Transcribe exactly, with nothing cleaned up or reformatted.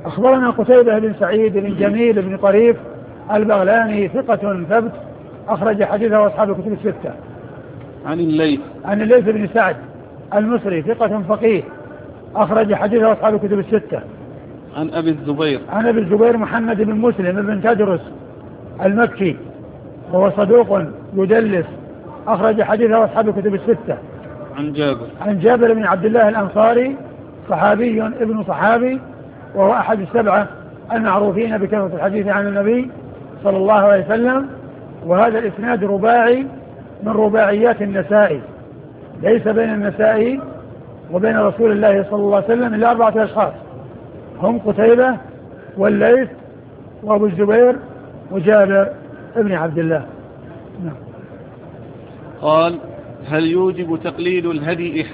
أخبرنا قتيبة بن سعيد بن جميل بن طريف البغلاني ثقة ثبت أخرج حديثه أصحاب الكتب الستة. عن الليث عن الليث بن سعد المصري ثقة فقيه أخرج حديثه أصحاب الكتب الستة. عن أبي الزبير عن أبي الزبير محمد بن مسلم بن تدرس المكي وهو صدوق يدلس أخرج حديثه أصحاب الكتب الستة. عن جابر عن جابر بن عبد الله الأنصاري صحابي ابن صحابي وهو أحد السبعة المعروفين بكثرة الحديث عن النبي صلى الله عليه وسلم. وهذا الإسناد رباعي من رباعيات النسائي، ليس بين النسائي وبين رسول الله صلى الله عليه وسلم إلا أربعة أشخاص هم قتيبة والليث وأبو الزبير وجابر ابن عبد الله. قال: هل يوجب تقليد الهدي